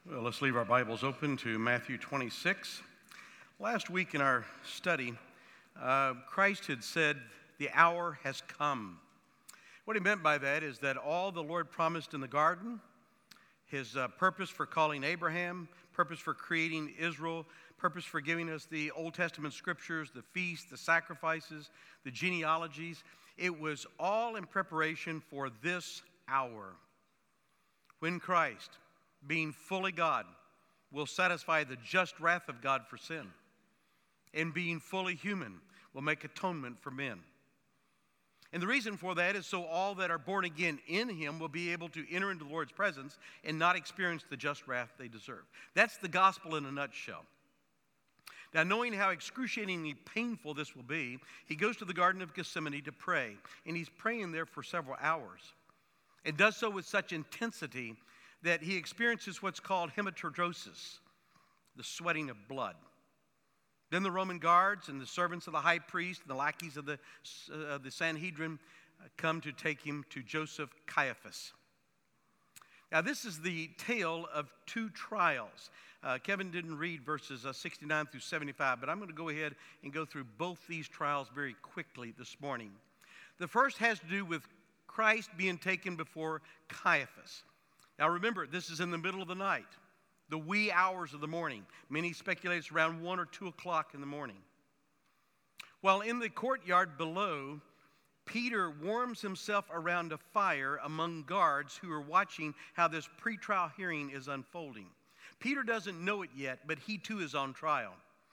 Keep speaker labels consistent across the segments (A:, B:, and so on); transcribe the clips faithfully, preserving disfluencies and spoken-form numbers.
A: Well, let's leave our Bibles open to Matthew twenty-six. Last week in our study, uh, Christ had said, "The hour has come." What he meant by that is that all the Lord promised in the garden, his uh, purpose for calling Abraham, purpose for creating Israel, purpose for giving us the Old Testament scriptures, the feasts, the sacrifices, the genealogies, it was all in preparation for this hour when Christ, being fully God, will satisfy the just wrath of God for sin, and being fully human, will make atonement for men. And the reason for that is so all that are born again in him will be able to enter into the Lord's presence and not experience the just wrath they deserve. That's the gospel in a nutshell. Now, knowing how excruciatingly painful this will be, he goes to the Garden of Gethsemane to pray, and he's praying there for several hours, and does so with such intensity that he experiences what's called hematidrosis, the sweating of blood. Then the Roman guards and the servants of the high priest and the lackeys of the, uh, the Sanhedrin come to take him to Joseph Caiaphas. Now, this is the tale of two trials. Uh, Kevin didn't read verses uh, sixty-nine through seventy-five, but I'm going to go ahead and go through both these trials very quickly this morning. The first has to do with Christ being taken before Caiaphas. Now remember, this is in the middle of the night, the wee hours of the morning. Many speculate it's around one or two o'clock in the morning. While in the courtyard below, Peter warms himself around a fire among guards who are watching how this pretrial hearing is unfolding. Peter doesn't know it yet, but he too is on trial.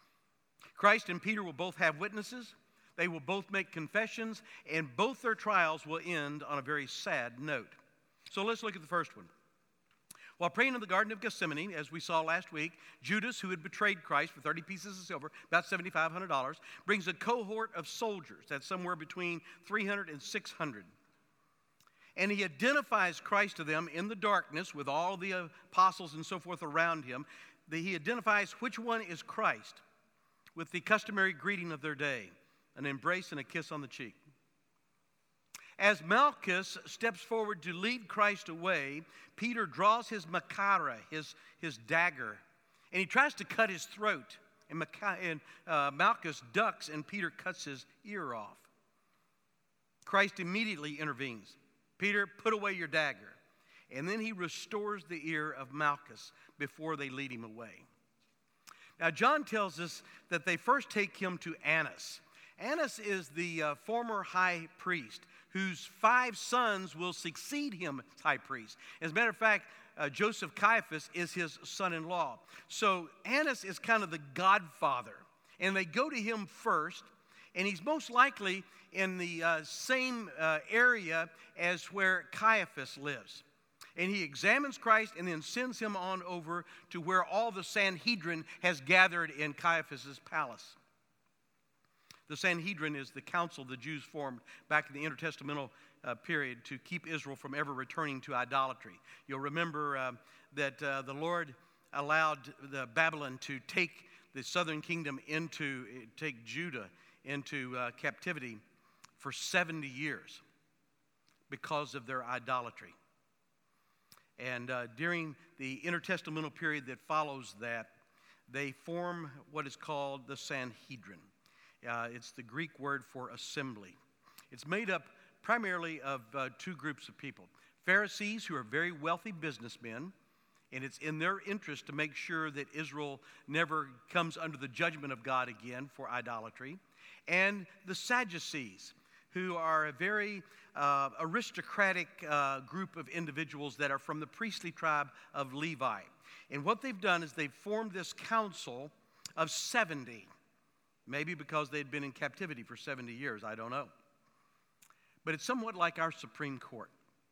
A: Christ and Peter will both have witnesses. They will both make confessions, and both their trials will end on a very sad note. So let's look at the first one. While praying in the Garden of Gethsemane, as we saw last week, Judas, who had betrayed Christ for thirty pieces of silver, about seven thousand five hundred dollars, brings a cohort of soldiers. That's somewhere between three hundred and six hundred. And he identifies Christ to them in the darkness with all the apostles and so forth around him. He identifies which one is Christ with the customary greeting of their day, an embrace and a kiss on the cheek. As Malchus steps forward to lead Christ away, Peter draws his makara, his, his dagger, and he tries to cut his throat. And, Maca- and uh, Malchus ducks, and Peter cuts his ear off. Christ immediately intervenes. "Peter, put away your dagger." And then he restores the ear of Malchus before they lead him away. Now, John tells us that they first take him to Annas. Annas is the uh, former high priest, whose five sons will succeed him as high priest. As a matter of fact, uh, Joseph Caiaphas is his son-in-law. So Annas is kind of the godfather. And they go to him first, and he's most likely in the uh, same uh, area as where Caiaphas lives. And he examines Christ and then sends him on over to where all the Sanhedrin has gathered in Caiaphas' palace. The Sanhedrin is the council the Jews formed back in the intertestamental uh, period to keep Israel from ever returning to idolatry. You'll remember uh, that uh, the Lord allowed the Babylon to take the southern kingdom into, take Judah into uh, captivity for seventy years because of their idolatry. And uh, during the intertestamental period that follows that, they form what is called the Sanhedrin. Uh, it's the Greek word for assembly. It's made up primarily of uh, two groups of people. Pharisees, who are very wealthy businessmen, and it's in their interest to make sure that Israel never comes under the judgment of God again for idolatry. And the Sadducees, who are a very uh, aristocratic uh, group of individuals that are from the priestly tribe of Levi. And what they've done is they've formed this council of seventy. Maybe because they'd been in captivity for seventy years, I don't know. But it's somewhat like our Supreme Court.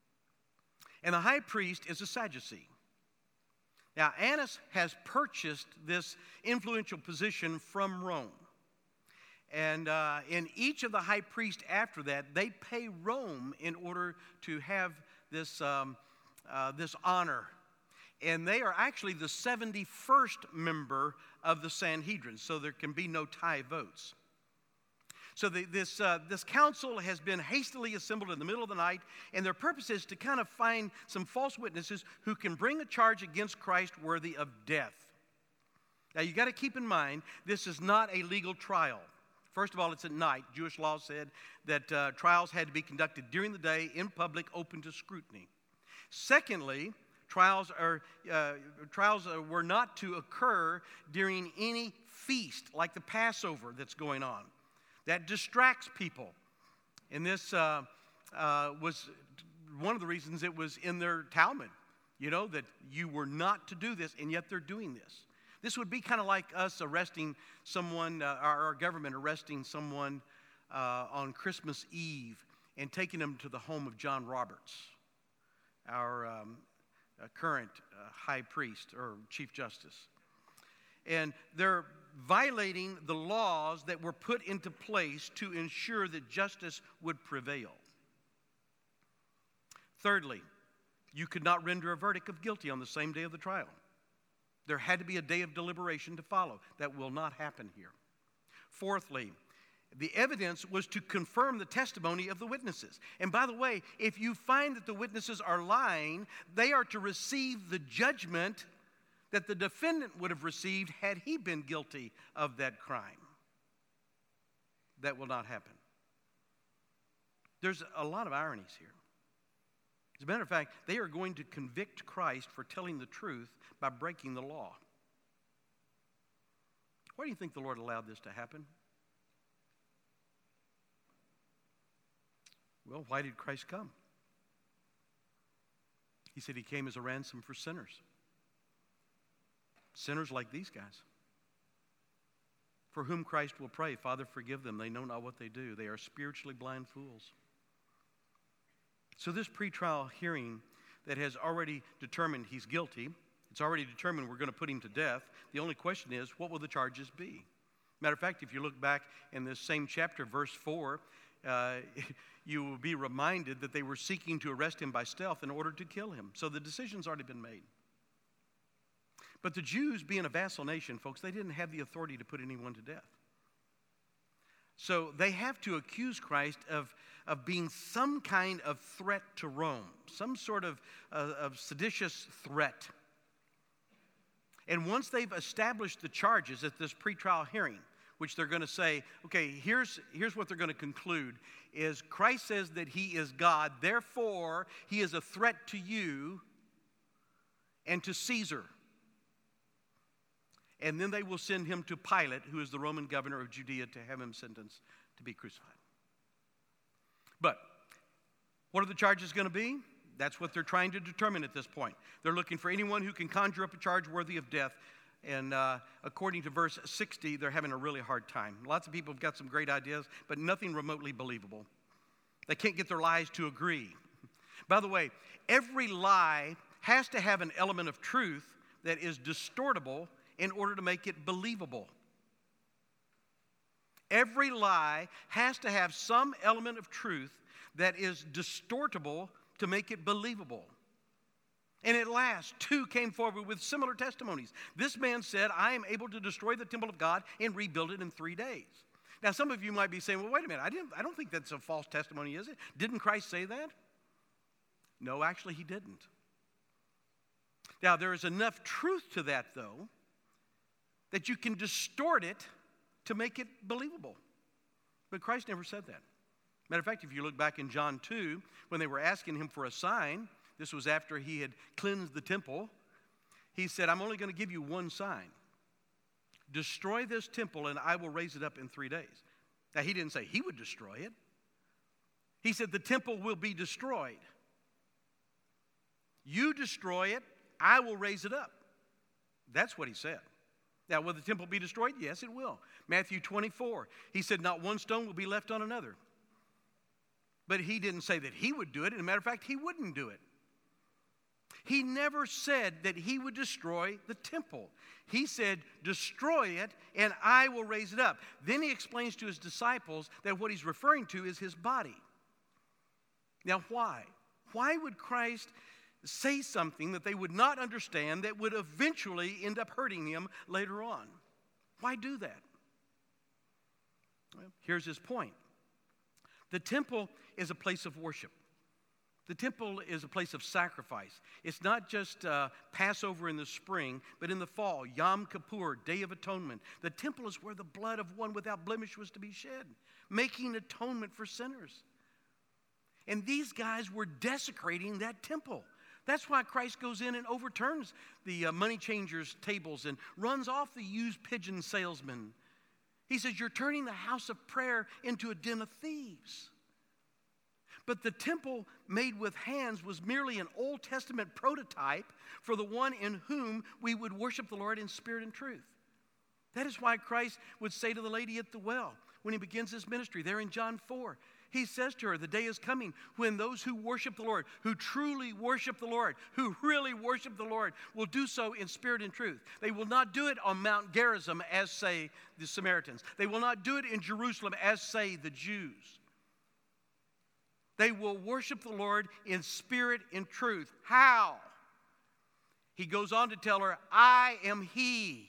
A: And the high priest is a Sadducee. Now, Annas has purchased this influential position from Rome. And uh, in each of the high priests after that, they pay Rome in order to have this, um, uh, this honor. And they are actually the seventy-first member of the Sanhedrin, so there can be no tie votes. So the, this, uh, this council has been hastily assembled in the middle of the night, and their purpose is to kind of find some false witnesses who can bring a charge against Christ worthy of death. Now, you got to keep in mind, this is not a legal trial. First of all, it's at night. Jewish law said that uh, trials had to be conducted during the day, in public, open to scrutiny. Secondly, trials are uh, trials are, were not to occur during any feast, like the Passover that's going on. That distracts people. And this uh, uh, was one of the reasons it was in their Talmud, you know, that you were not to do this, and yet they're doing this. This would be kind of like us arresting someone, uh, our, our government arresting someone uh, on Christmas Eve and taking them to the home of John Roberts, our um, uh, current uh, high priest or chief justice. And they're violating the laws that were put into place to ensure that justice would prevail. Thirdly, you could not render a verdict of guilty on the same day of the trial. There had to be a day of deliberation to follow. That will not happen here. Fourthly, the evidence was to confirm the testimony of the witnesses. And by the way, if you find that the witnesses are lying, they are to receive the judgment that the defendant would have received had he been guilty of that crime. That will not happen. There's a lot of ironies here. As a matter of fact, they are going to convict Christ for telling the truth by breaking the law. Why do you think the Lord allowed this to happen? Well, why did Christ come? He said he came as a ransom for sinners. Sinners like these guys, for whom Christ will pray, Father, forgive them. They know not what they do. They are spiritually blind fools. So this pretrial hearing that has already determined he's guilty, it's already determined we're going to put him to death. The only question is, what will the charges be? Matter of fact, if you look back in this same chapter, verse four, uh, you will be reminded that they were seeking to arrest him by stealth in order to kill him. So the decision's already been made. But the Jews, being a vassal nation, folks, they didn't have the authority to put anyone to death. So they have to accuse Christ of, of being some kind of threat to Rome, some sort of, uh, of seditious threat. And once they've established the charges at this pretrial hearing, which they're going to say, okay, here's, here's what they're going to conclude, is Christ says that he is God, therefore he is a threat to you and to Caesar. And then they will send him to Pilate, who is the Roman governor of Judea, to have him sentenced to be crucified. But what are the charges going to be? That's what they're trying to determine at this point. They're looking for anyone who can conjure up a charge worthy of death. And uh, according to verse sixty, they're having a really hard time. Lots of people have got some great ideas, but nothing remotely believable. They can't get their lies to agree. By the way, every lie has to have an element of truth that is distortable in order to make it believable. Every lie has to have some element of truth that is distortable to make it believable. And at last, two came forward with similar testimonies. This man said, I am able to destroy the temple of God and rebuild it in three days. Now, some of you might be saying, well, wait a minute, I, didn't, I don't think that's a false testimony, is it? Didn't Christ say that? No, actually, he didn't. Now, there is enough truth to that, though, that you can distort it to make it believable. But Christ never said that. Matter of fact, if you look back in John two, when they were asking him for a sign, this was after he had cleansed the temple, he said, I'm only going to give you one sign. Destroy this temple and I will raise it up in three days. Now, he didn't say he would destroy it. He said the temple will be destroyed. You destroy it, I will raise it up. That's what he said. Now, will the temple be destroyed? Yes, it will. Matthew twenty-four, he said, not one stone will be left on another. But he didn't say that he would do it. As a matter of fact, he wouldn't do it. He never said that he would destroy the temple. He said, destroy it, and I will raise it up. Then he explains to his disciples that what he's referring to is his body. Now, why? Why would Christ say something that they would not understand that would eventually end up hurting him later on? Why do that? Here's his point. The temple is a place of worship. The temple is a place of sacrifice. It's not just uh, Passover in the spring, but in the fall, Yom Kippur, Day of Atonement. The temple is where the blood of one without blemish was to be shed, making atonement for sinners. And these guys were desecrating that temple. That's why Christ goes in and overturns the uh, money changers' tables and runs off the used pigeon salesmen. He says, you're turning the house of prayer into a den of thieves. But the temple made with hands was merely an Old Testament prototype for the one in whom we would worship the Lord in spirit and truth. That is why Christ would say to the lady at the well when he begins his ministry there in John four. He says to her, the day is coming when those who worship the Lord, who truly worship the Lord, who really worship the Lord, will do so in spirit and truth. They will not do it on Mount Gerizim, as say the Samaritans. They will not do it in Jerusalem, as say the Jews. They will worship the Lord in spirit and truth. How? He goes on to tell her, I am He.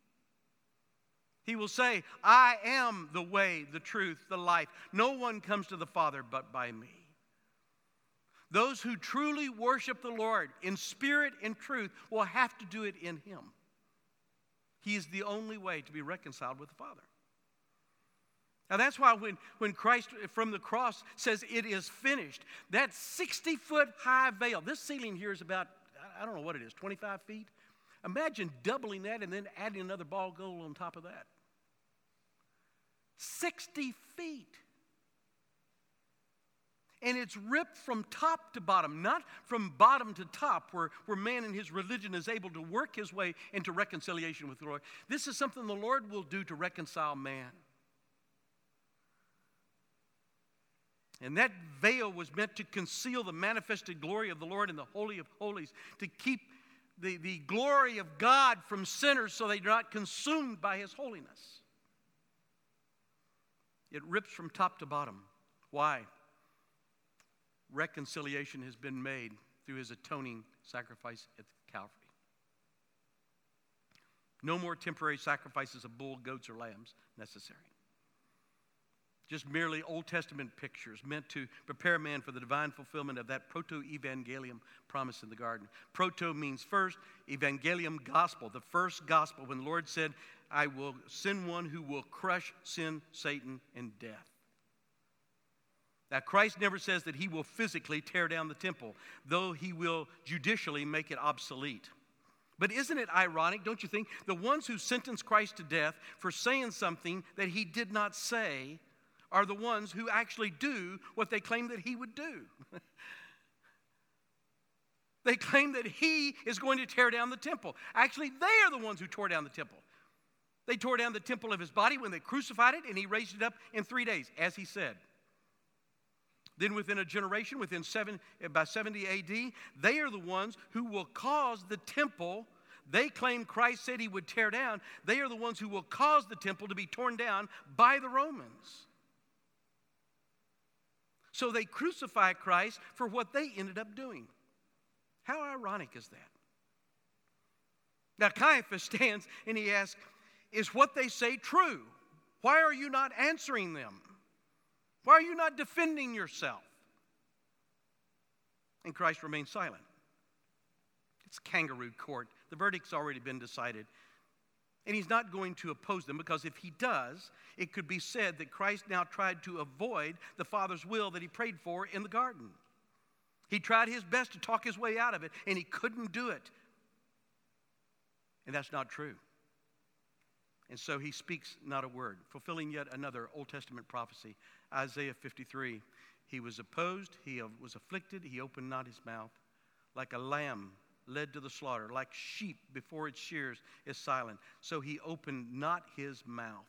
A: He will say, I am the way, the truth, the life. No one comes to the Father but by me. Those who truly worship the Lord in spirit and truth will have to do it in Him. He is the only way to be reconciled with the Father. Now that's why when, when Christ from the cross says it is finished, that sixty-foot high veil, this ceiling here is about, I don't know what it is, twenty-five feet? Imagine doubling that and then adding another ball goal on top of that. sixty feet. And it's ripped from top to bottom, not from bottom to top, where, where man in his religion is able to work his way into reconciliation with the Lord. This is something the Lord will do to reconcile man. And that veil was meant to conceal the manifested glory of the Lord in the Holy of Holies, to keep the, the glory of God from sinners so they're not consumed by His holiness. It rips from top to bottom. Why? Reconciliation has been made through His atoning sacrifice at Calvary. No more temporary sacrifices of bull, goats, or lambs necessary. Just merely Old Testament pictures meant to prepare man for the divine fulfillment of that proto-evangelium promise in the garden. Proto means first, evangelium, gospel, the first gospel when the Lord said, I will send one who will crush sin, Satan, and death. Now, Christ never says that He will physically tear down the temple, though He will judicially make it obsolete. But isn't it ironic, don't you think? The ones who sentenced Christ to death for saying something that He did not say are the ones who actually do what they claim that He would do. They claim that He is going to tear down the temple. Actually, they are the ones who tore down the temple. They tore down the temple of His body when they crucified it, and He raised it up in three days, as He said. Then within a generation, within seven, by seventy A D, they are the ones who will cause the temple, they claim Christ said He would tear down, they are the ones who will cause the temple to be torn down by the Romans. So they crucify Christ for what they ended up doing. How ironic is that? Now Caiaphas stands and he asks, is what they say true? Why are you not answering them? Why are you not defending yourself? And Christ remains silent. It's kangaroo court. The verdict's already been decided. And He's not going to oppose them, because if He does, it could be said that Christ now tried to avoid the Father's will that He prayed for in the garden. He tried His best to talk His way out of it, and He couldn't do it. And that's not true. And so He speaks not a word, fulfilling yet another Old Testament prophecy. Isaiah fifty-three, He was opposed, He was afflicted, He opened not His mouth. Like a lamb led to the slaughter, like sheep before its shears is silent, so He opened not His mouth.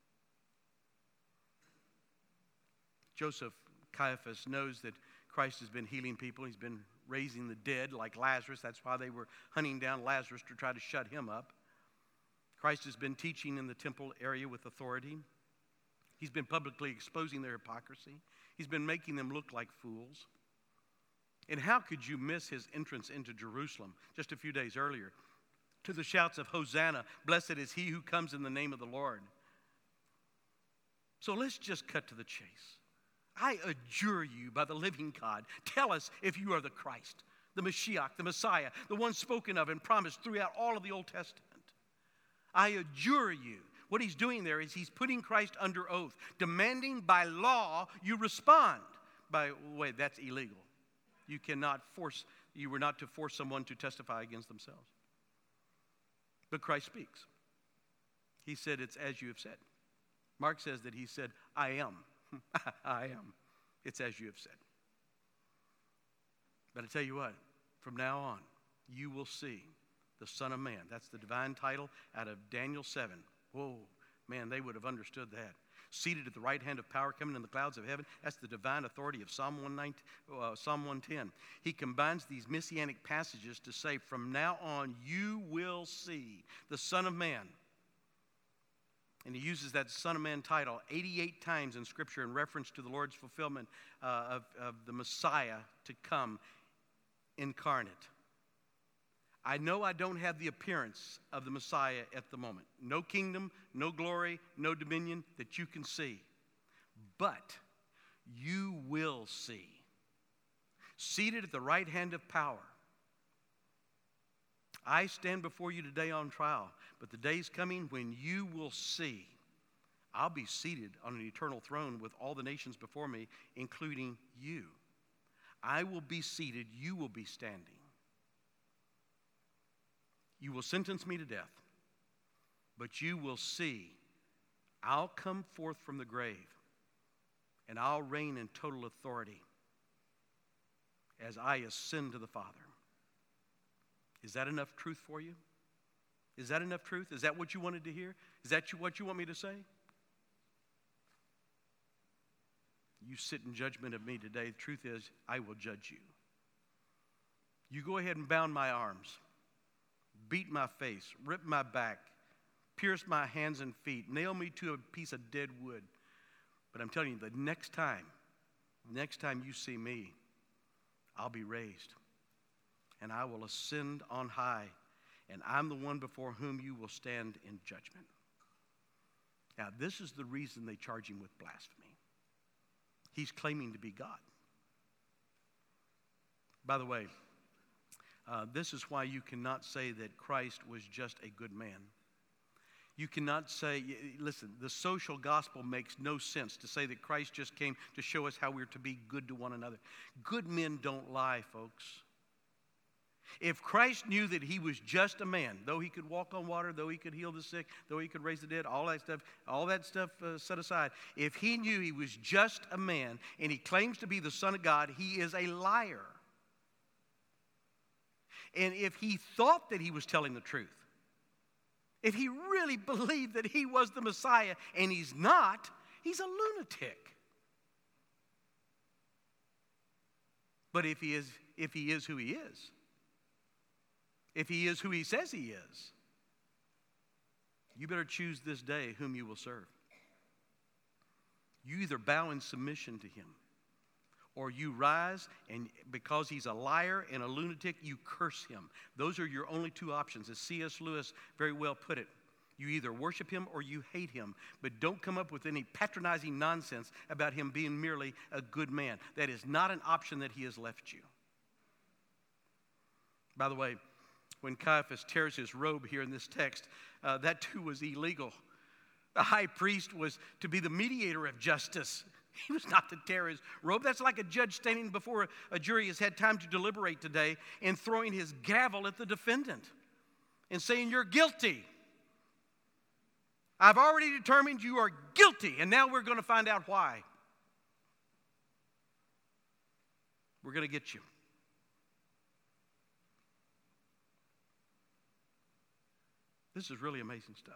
A: Joseph, Caiaphas, knows that Christ has been healing people. He's been raising the dead like Lazarus. That's why they were hunting down Lazarus to try to shut him up. Christ has been teaching in the temple area with authority. He's been publicly exposing their hypocrisy. He's been making them look like fools. And how could you miss His entrance into Jerusalem just a few days earlier to the shouts of Hosanna, blessed is He who comes in the name of the Lord. So let's just cut to the chase. I adjure you by the living God, tell us if you are the Christ, the Mashiach, the Messiah, the one spoken of and promised throughout all of the Old Testament. I adjure you. What he's doing there is he's putting Christ under oath, demanding by law you respond. By the way, that's illegal. You cannot force, you were not to force someone to testify against themselves. But Christ speaks. He said, it's as you have said. Mark says that he said, I am. I am. It's as you have said. But I tell you what, from now on, you will see the Son of Man. That's the divine title out of Daniel seven. Whoa, man, they would have understood that. Seated at the right hand of power, coming in the clouds of heaven. That's the divine authority of Psalm one nineteen, uh, Psalm one ten. He combines these messianic passages to say, from now on, you will see the Son of Man. And he uses that Son of Man title eighty-eight times in Scripture in reference to the Lord's fulfillment uh, of, of the Messiah to come incarnate. I know I don't have the appearance of the Messiah at the moment. No kingdom, no glory, no dominion that you can see. But you will see. Seated at the right hand of power. I stand before you today on trial, but the day's coming when you will see. I'll be seated on an eternal throne with all the nations before me, including you. I will be seated, you will be standing. You will sentence me to death, but you will see I'll come forth from the grave, and I'll reign in total authority as I ascend to the Father. Is that enough truth for you? Is that enough truth? Is that what you wanted to hear? Is that what you want me to say? You sit in judgment of me today. The truth is, I will judge you. You go ahead and bound my arms, beat my face, rip my back, pierce my hands and feet, nail me to a piece of dead wood. But I'm telling you, the next time, next time you see me, I'll be raised. And I will ascend on high, and I'm the one before whom you will stand in judgment. Now, this is the reason they charge him with blasphemy. He's claiming to be God. By the way, uh, this is why you cannot say that Christ was just a good man. You cannot say, listen, the social gospel makes no sense to say that Christ just came to show us how we're to be good to one another. Good men don't lie, folks. If Christ knew that he was just a man, though he could walk on water, though he could heal the sick, though he could raise the dead, all that stuff, all that stuff uh, set aside, if he knew he was just a man and he claims to be the Son of God, he is a liar. And if he thought that he was telling the truth, if he really believed that he was the Messiah and he's not, he's a lunatic. But if he is, if he is who he is, if he is who he says he is, you better choose this day whom you will serve. You either bow in submission to him, or you rise, and because he's a liar and a lunatic, you curse him. Those are your only two options. As C S Lewis very well put it, you either worship him or you hate him, but don't come up with any patronizing nonsense about him being merely a good man. That is not an option that he has left you. By the way, when Caiaphas tears his robe here in this text, uh, that too was illegal. The high priest was to be the mediator of justice. He was not to tear his robe. That's like a judge standing before a jury has had time to deliberate today and throwing his gavel at the defendant and saying, you're guilty. I've already determined you are guilty, and now we're going to find out why. We're going to get you. This is really amazing stuff.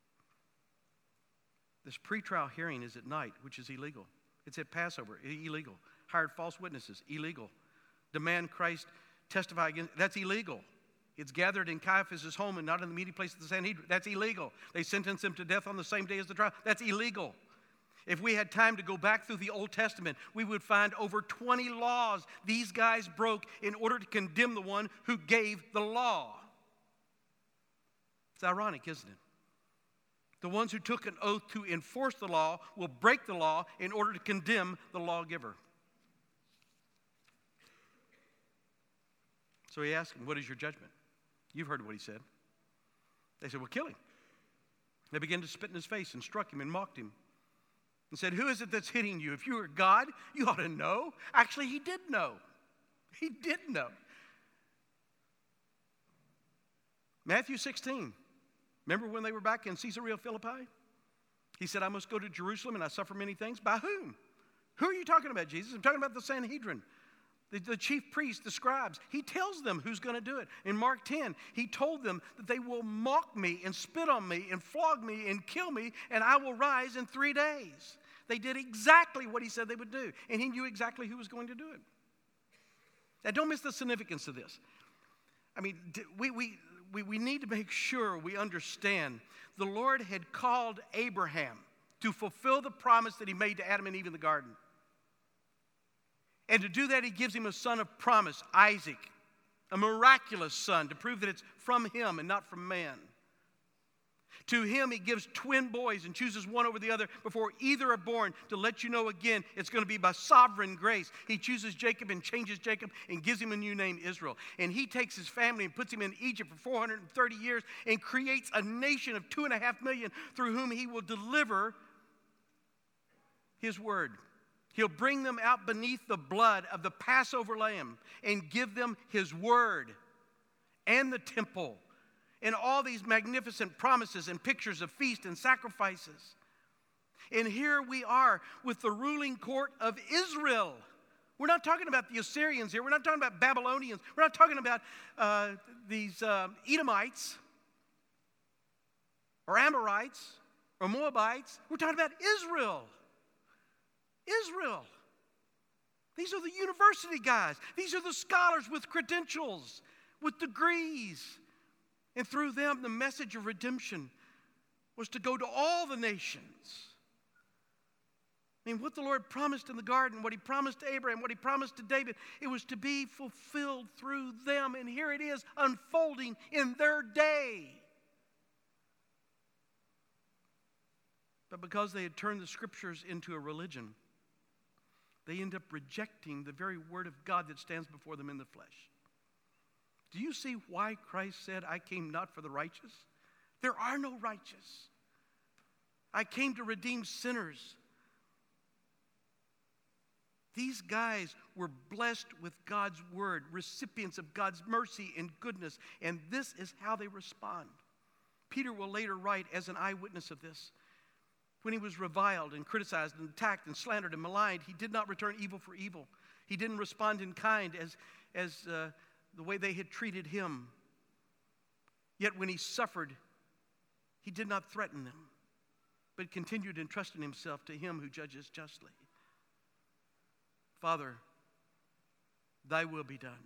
A: This pretrial hearing is at night, which is illegal. It's at Passover, illegal. Hired false witnesses, illegal. Demand Christ testify against, that's illegal. It's gathered in Caiaphas' home and not in the meeting place of the Sanhedrin. That's illegal. They sentence him to death on the same day as the trial. That's illegal. If we had time to go back through the Old Testament, we would find over twenty laws these guys broke in order to condemn the one who gave the law. It's ironic, isn't it? The ones who took an oath to enforce the law will break the law in order to condemn the lawgiver. So he asked him, what is your judgment? You've heard what he said. They said, well, kill him. They began to spit in his face and struck him and mocked him and said, who is it that's hitting you? If you were God, you ought to know. Actually, he did know. He did know. Matthew sixteen. Remember when they were back in Caesarea Philippi? He said, I must go to Jerusalem and I suffer many things. By whom? Who are you talking about, Jesus? I'm talking about the Sanhedrin, the, the chief priests, the scribes. He tells them who's going to do it. In Mark ten, he told them that they will mock me and spit on me and flog me and kill me, and I will rise in three days. They did exactly what he said they would do, and he knew exactly who was going to do it. Now, don't miss the significance of this. I mean, we, we, we, we need to make sure we understand the Lord had called Abraham to fulfill the promise that he made to Adam and Eve in the garden. And to do that, he gives him a son of promise, Isaac, a miraculous son, to prove that it's from him and not from man. To him, he gives twin boys and chooses one over the other before either are born to let you know again it's going to be by sovereign grace. He chooses Jacob and changes Jacob and gives him a new name, Israel. And he takes his family and puts him in Egypt for four hundred thirty years and creates a nation of two and a half million through whom he will deliver his word. He'll bring them out beneath the blood of the Passover lamb and give them his word and the temple and all these magnificent promises and pictures of feast and sacrifices. And here we are with the ruling court of Israel. We're not talking about the Assyrians here. We're not talking about Babylonians. We're not talking about uh, these uh, Edomites or Amorites or Moabites. We're talking about Israel. Israel. These are the university guys. These are the scholars with credentials, with degrees. And through them, the message of redemption was to go to all the nations. I mean, what the Lord promised in the garden, what he promised to Abraham, what he promised to David, it was to be fulfilled through them. And here it is unfolding in their day. But because they had turned the scriptures into a religion, they end up rejecting the very word of God that stands before them in the flesh. Do you see why Christ said, I came not for the righteous? There are no righteous. I came to redeem sinners. These guys were blessed with God's word, recipients of God's mercy and goodness, and this is how they respond. Peter will later write as an eyewitness of this. When he was reviled and criticized and attacked and slandered and maligned, he did not return evil for evil. He didn't respond in kind as, as uh, the way they had treated him. Yet when he suffered, he did not threaten them, but continued entrusting himself to him who judges justly. Father, thy will be done.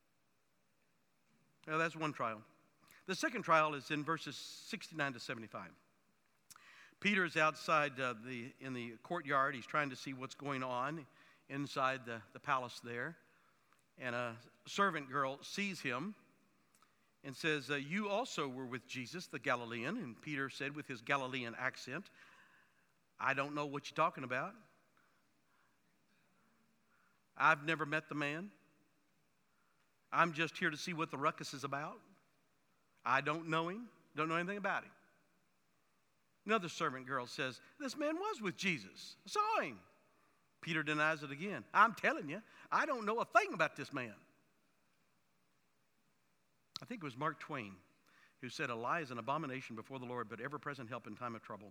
A: Now that's one trial. The second trial is in verses sixty-nine to seventy-five. Peter is outside uh, the, in the courtyard. He's trying to see what's going on inside the, the palace there. And a servant girl sees him and says, uh, you also were with Jesus, the Galilean. And Peter said with his Galilean accent, I don't know what you're talking about. I've never met the man. I'm just here to see what the ruckus is about. I don't know him. Don't know anything about him. Another servant girl says, this man was with Jesus. I saw him. Peter denies it again. I'm telling you, I don't know a thing about this man. I think it was Mark Twain who said, a lie is an abomination before the Lord, but ever-present help in time of trouble.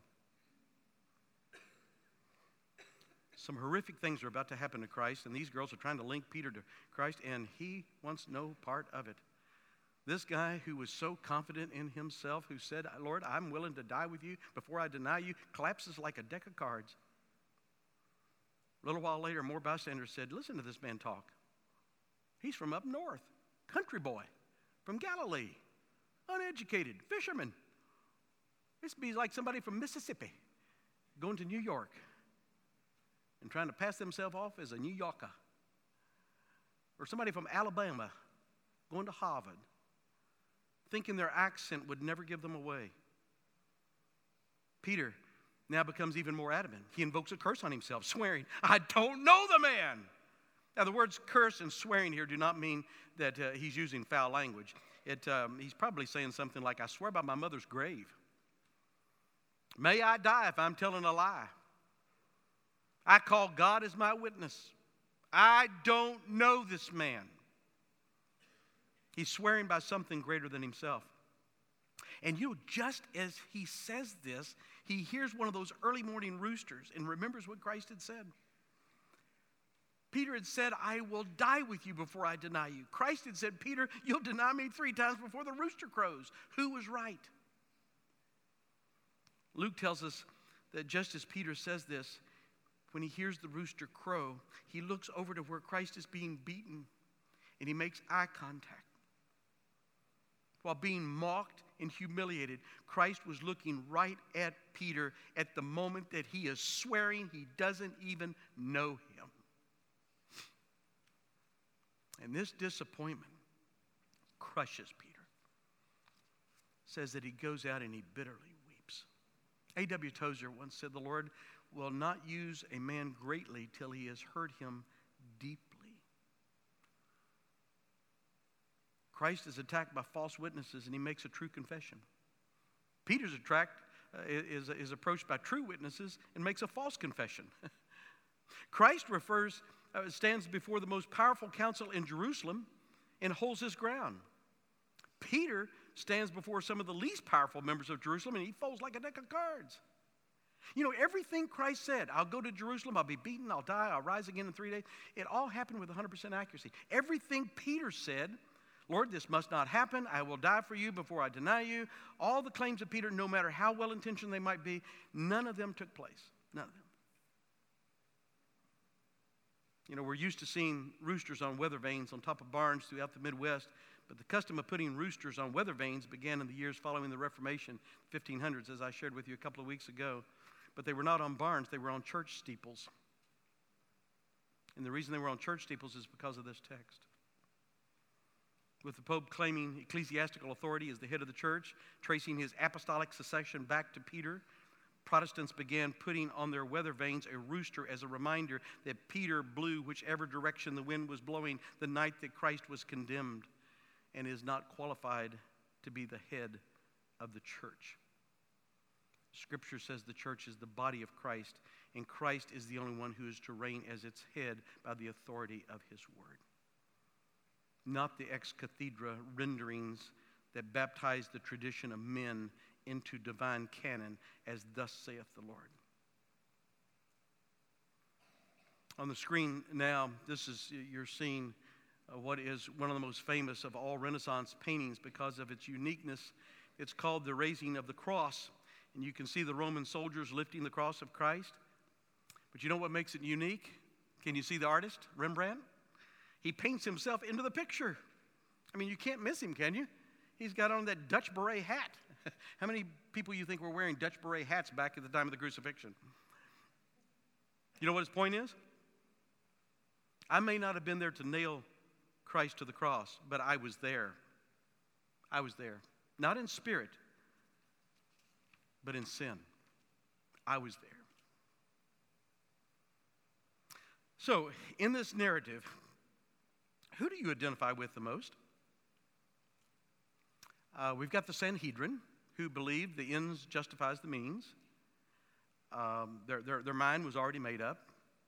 A: Some horrific things are about to happen to Christ, and these girls are trying to link Peter to Christ, and he wants no part of it. This guy who was so confident in himself, who said, Lord, I'm willing to die with you before I deny you, collapses like a deck of cards. A little while later, more bystanders said, listen to this man talk. He's from up north, country boy, from Galilee, uneducated, fisherman. This would be like somebody from Mississippi going to New York and trying to pass themselves off as a New Yorker. Or somebody from Alabama going to Harvard, thinking their accent would never give them away. Peter now becomes even more adamant. He invokes a curse on himself, swearing, I don't know the man. Now, the words curse and swearing here do not mean that uh, he's using foul language. It, um, he's probably saying something like, I swear by my mother's grave. May I die if I'm telling a lie. I call God as my witness. I don't know this man. He's swearing by something greater than himself. And you know, just as he says this, he hears one of those early morning roosters and remembers what Christ had said. Peter had said, I will die with you before I deny you. Christ had said, Peter, you'll deny me three times before the rooster crows. Who was right? Luke tells us that just as Peter says this, when he hears the rooster crow, he looks over to where Christ is being beaten, and he makes eye contact. While being mocked and humiliated, Christ was looking right at Peter at the moment that he is swearing he doesn't even know him. And this disappointment crushes Peter. Says that he goes out and he bitterly weeps. A W Tozer once said, the Lord will not use a man greatly till he has hurt him deeply. Christ is attacked by false witnesses and he makes a true confession. Peter's attacked, uh, is, is approached by true witnesses and makes a false confession. Christ refers, uh, stands before the most powerful council in Jerusalem and holds his ground. Peter stands before some of the least powerful members of Jerusalem and he folds like a deck of cards. You know, everything Christ said, I'll go to Jerusalem, I'll be beaten, I'll die, I'll rise again in three days, it all happened with one hundred percent accuracy. Everything Peter said, Lord, this must not happen, I will die for you before I deny you, all the claims of Peter, no matter how well-intentioned they might be, none of them took place. None of them. You know, we're used to seeing roosters on weather vanes on top of barns throughout the Midwest, but the custom of putting roosters on weather vanes began in the years following the Reformation, fifteen hundreds, as I shared with you a couple of weeks ago. But they were not on barns, they were on church steeples. And the reason they were on church steeples is because of this text. With the Pope claiming ecclesiastical authority as the head of the church, tracing his apostolic succession back to Peter, Protestants began putting on their weather vanes a rooster as a reminder that Peter blew whichever direction the wind was blowing the night that Christ was condemned and is not qualified to be the head of the church. Scripture says the church is the body of Christ, and Christ is the only one who is to reign as its head by the authority of his word. Not the ex cathedra renderings that baptize the tradition of men into divine canon, as thus saith the Lord. On the screen now, this is, you're seeing uh, what is one of the most famous of all Renaissance paintings because of its uniqueness. It's called The Raising of the Cross. And you can see the Roman soldiers lifting the cross of Christ. But you know what makes it unique? Can you see the artist, Rembrandt? He paints himself into the picture. I mean, you can't miss him, can you? He's got on that Dutch beret hat. How many people you think were wearing Dutch beret hats back at the time of the crucifixion? You know what his point is? I may not have been there to nail Christ to the cross, but I was there. I was there. Not in spirit, but in sin. I was there. So, in this narrative, who do you identify with the most? Uh, we've got the Sanhedrin, who believed the ends justifies the means. Um, their, their, their mind was already made up.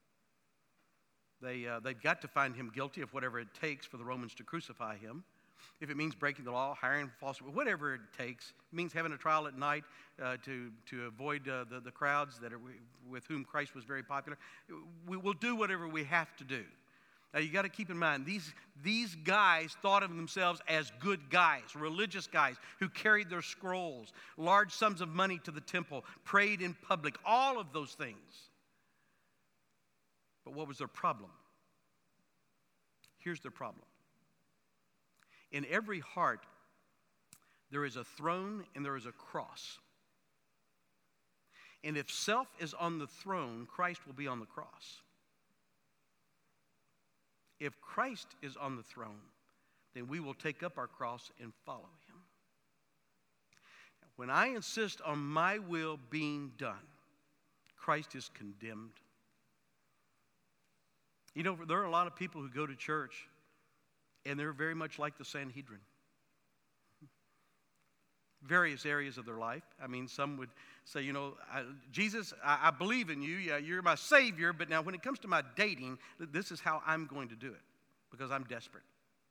A: They, uh, they've got to find him guilty of whatever it takes for the Romans to crucify him. If it means breaking the law, hiring false, whatever it takes, it means having a trial at night uh, to, to avoid uh, the, the crowds that are, with whom Christ was very popular. We will do whatever we have to do. Now, you got to keep in mind, these, these guys thought of themselves as good guys, religious guys who carried their scrolls, large sums of money to the temple, prayed in public, all of those things. But what was their problem? Here's their problem. In every heart, there is a throne and there is a cross. And if self is on the throne, Christ will be on the cross. If Christ is on the throne, then we will take up our cross and follow him. Now, When I insist on my will being done, Christ is condemned. You know, there are a lot of people who go to church, and they're very much like the Sanhedrin. Various areas of their life. I mean, some would say, you know, I, Jesus, I, I believe in you. Yeah, you're my Savior. But now when it comes to my dating, this is how I'm going to do it because I'm desperate.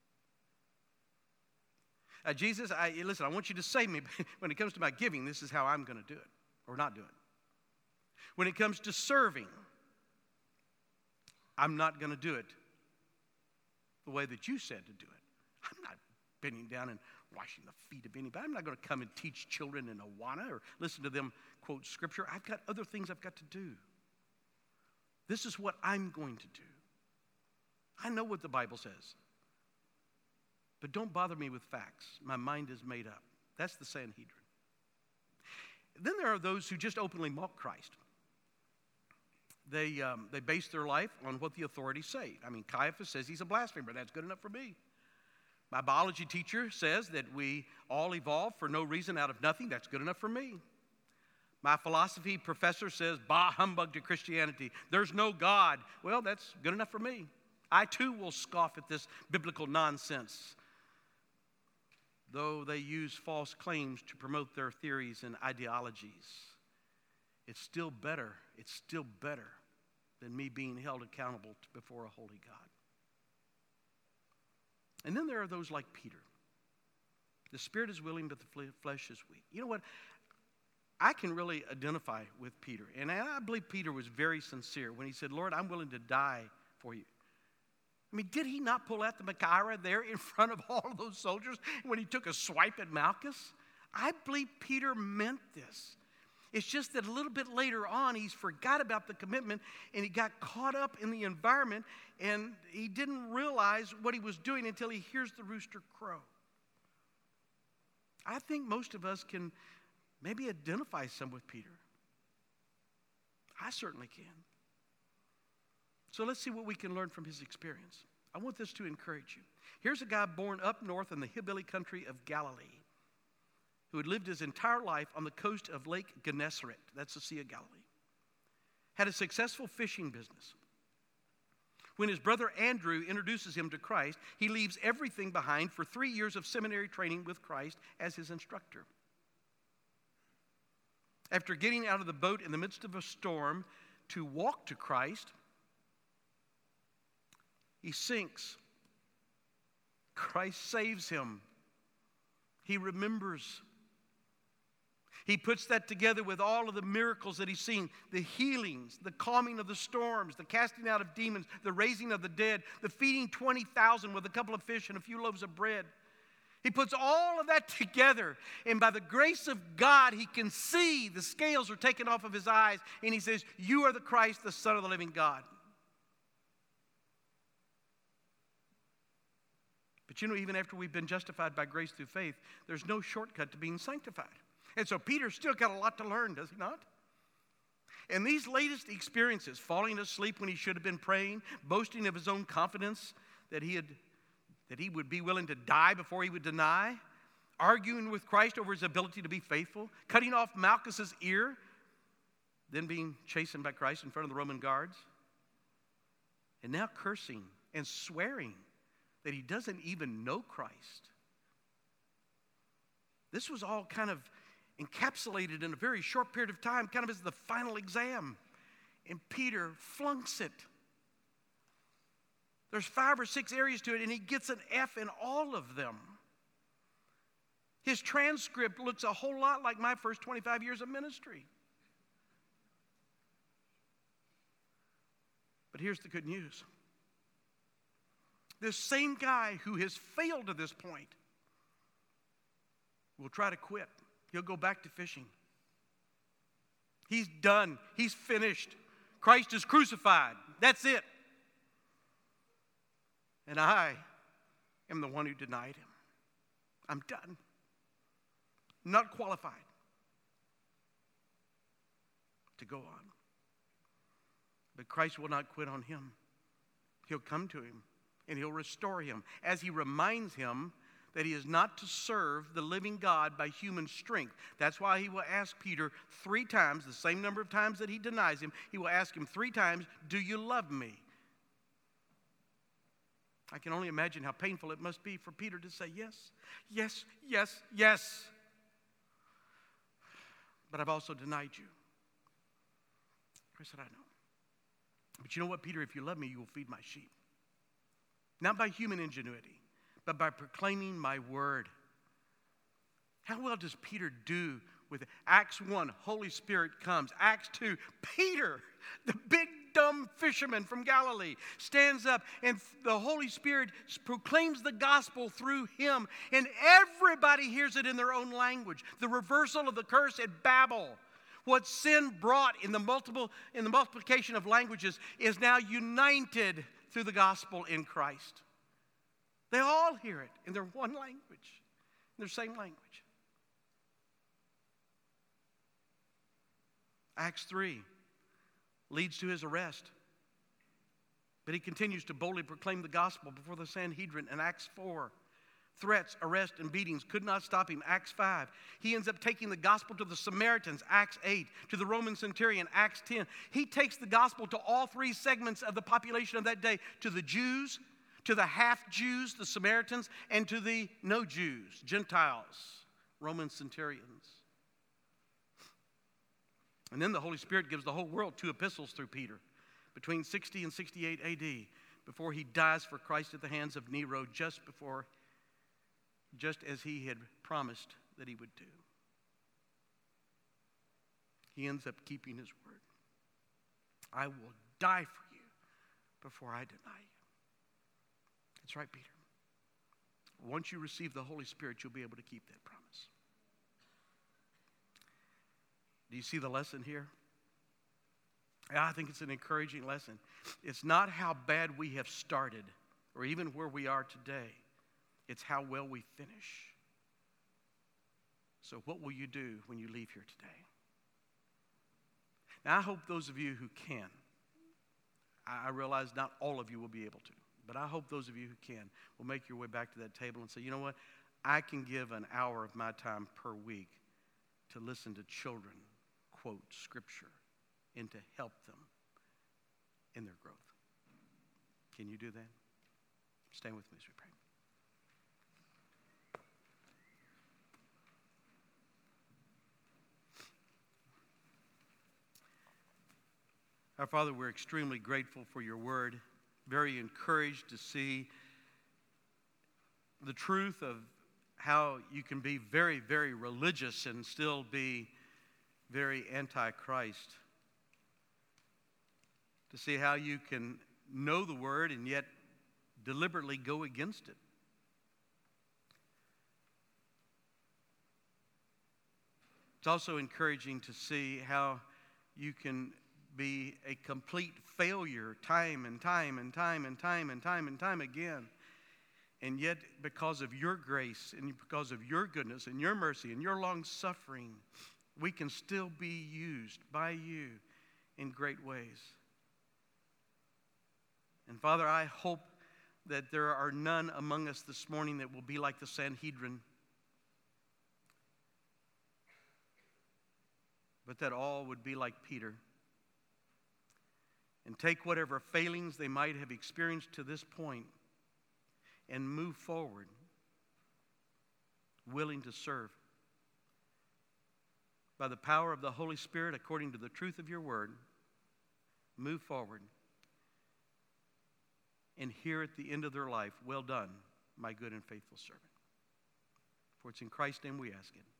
A: Uh, Jesus, I, listen, I want you to save me. But when it comes to my giving, this is how I'm going to do it or not do it. When it comes to serving, I'm not going to do it the way that you said to do it. I'm not bending down and washing the feet of anybody. I'm not going to come and teach children in Awana or listen to them quote scripture. I've got other things I've got to do. This is what I'm going to do. I know what the Bible says. But don't bother me with facts. My mind is made up. That's the Sanhedrin. Then there are those who just openly mock Christ. They, um, they base their life on what the authorities say. I mean, Caiaphas says he's a blasphemer. That's good enough for me. My biology teacher says that we all evolve for no reason out of nothing. That's good enough for me. My philosophy professor says, bah, humbug to Christianity. There's no God. Well, that's good enough for me. I too will scoff at this biblical nonsense, though they use false claims to promote their theories and ideologies. It's still better, it's still better than me being held accountable before a holy God. And then there are those like Peter. The spirit is willing, but the flesh is weak. You know what? I can really identify with Peter. And I believe Peter was very sincere when he said, Lord, I'm willing to die for you. I mean, did he not pull out the Machaira there in front of all of those soldiers when he took a swipe at Malchus? I believe Peter meant this. It's just that a little bit later on, he's forgot about the commitment and he got caught up in the environment and he didn't realize what he was doing until he hears the rooster crow. I think most of us can maybe identify some with Peter. I certainly can. So let's see what we can learn from his experience. I want this to encourage you. Here's a guy born up north in the hillbilly country of Galilee who had lived his entire life on the coast of Lake Gennesaret, that's the Sea of Galilee, had a successful fishing business. When his brother Andrew introduces him to Christ, he leaves everything behind for three years of seminary training with Christ as his instructor. After getting out of the boat in the midst of a storm to walk to Christ, he sinks. Christ saves him. He remembers. He puts that together with all of the miracles that he's seen, the healings, the calming of the storms, the casting out of demons, the raising of the dead, the feeding twenty thousand with a couple of fish and a few loaves of bread. He puts all of that together, and by the grace of God, he can see the scales are taken off of his eyes, and he says, you are the Christ, the Son of the living God. But you know, even after we've been justified by grace through faith, there's no shortcut to being sanctified. And so Peter's still got a lot to learn, does he not? And these latest experiences, falling asleep when he should have been praying, boasting of his own confidence that he had, that he would be willing to die before he would deny, arguing with Christ over his ability to be faithful, cutting off Malchus's ear, then being chastened by Christ in front of the Roman guards, and now cursing and swearing that he doesn't even know Christ. This was all kind of encapsulated in a very short period of time, kind of as the final exam. And Peter flunks it. There's five or six areas to it, and he gets an F in all of them. His transcript looks a whole lot like my first twenty-five years of ministry. But here's the good news. This same guy who has failed to this point will try to quit. He'll go back to fishing. He's done. He's finished. Christ is crucified. That's it. And I am the one who denied him. I'm done. Not qualified to go on. But Christ will not quit on him. He'll come to him and he'll restore him as he reminds him that he is not to serve the living God by human strength. That's why he will ask Peter three times, the same number of times that he denies him, he will ask him three times, do you love me? I can only imagine how painful it must be for Peter to say yes, yes, yes, yes. But I've also denied you. Christ said, I know. But you know what, Peter? If you love me, you will feed my sheep. Not by human ingenuity, but by proclaiming my word. How well does Peter do with it? Acts one, Holy Spirit comes. Acts two, Peter, the big dumb fisherman from Galilee, stands up and the Holy Spirit proclaims the gospel through him, and everybody hears it in their own language. The reversal of the curse at Babel. What sin brought in the multiple in the multiplication of languages is now united through the gospel in Christ. They all hear it in their one language, in their same language. Acts three leads to his arrest. But he continues to boldly proclaim the gospel before the Sanhedrin in Acts four. Threats, arrest, and beatings could not stop him. Acts five. He ends up taking the gospel to the Samaritans, Acts eight, to the Roman centurion, Acts ten. He takes the gospel to all three segments of the population of that day, to the Jews, to the half-Jews, the Samaritans, and to the no-Jews, Gentiles, Roman centurions. And then the Holy Spirit gives the whole world two epistles through Peter between sixty and sixty-eight A D before he dies for Christ at the hands of Nero, just before, just as he had promised that he would do. He ends up keeping his word. I will die for you before I deny you. That's right, Peter. Once you receive the Holy Spirit, you'll be able to keep that promise. Do you see the lesson here? I think it's an encouraging lesson. It's not how bad we have started or even where we are today. It's how well we finish. So what will you do when you leave here today? Now, I hope those of you who can, I realize not all of you will be able to, but I hope those of you who can will make your way back to that table and say, you know what? I can give an hour of my time per week to listen to children quote Scripture and to help them in their growth. Can you do that? Stand with me as we pray. Our Father, we're extremely grateful for your word, very encouraged to see the truth of how you can be very, very religious and still be very anti-Christ. To see how you can know the word and yet deliberately go against it. It's also encouraging to see how you can be a complete failure time and time and time and time and time and time again. And yet, because of your grace and because of your goodness and your mercy and your long suffering, we can still be used by you in great ways. And Father, I hope that there are none among us this morning that will be like the Sanhedrin, but that all would be like Peter and take whatever failings they might have experienced to this point and move forward, willing to serve. By the power of the Holy Spirit, according to the truth of your word, move forward and hear at the end of their life, well done, my good and faithful servant. For it's in Christ's name we ask it.